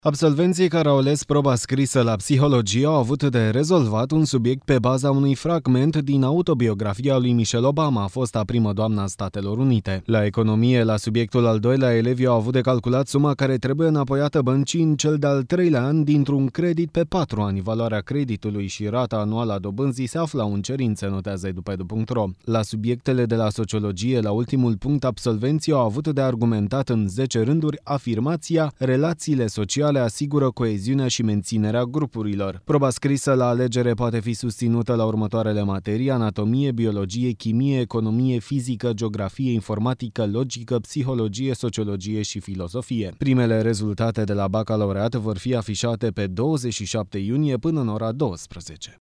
Absolvenții care au ales proba scrisă la psihologie au avut de rezolvat un subiect pe baza unui fragment din autobiografia lui Michelle Obama, fosta primă doamnă a Statelor Unite. La economie, la subiectul al doilea, elevii au avut de calculat suma care trebuie înapoiată băncii în cel de-al treilea an dintr-un credit pe 4 ani. Valoarea creditului și rata anuală a dobânzii se află în cerințe, notează edu.edu.ro. La subiectele de la sociologie, la ultimul punct, absolvenții au avut de argumentat în 10 rânduri afirmația relațiile sociale asigură coeziunea și menținerea grupurilor. Proba scrisă la alegere poate fi susținută la următoarele materii: anatomie, biologie, chimie, economie, fizică, geografie, informatică, logică, psihologie, sociologie și filozofie. Primele rezultate de la bacalaureat vor fi afișate pe 27 iunie până în ora 12.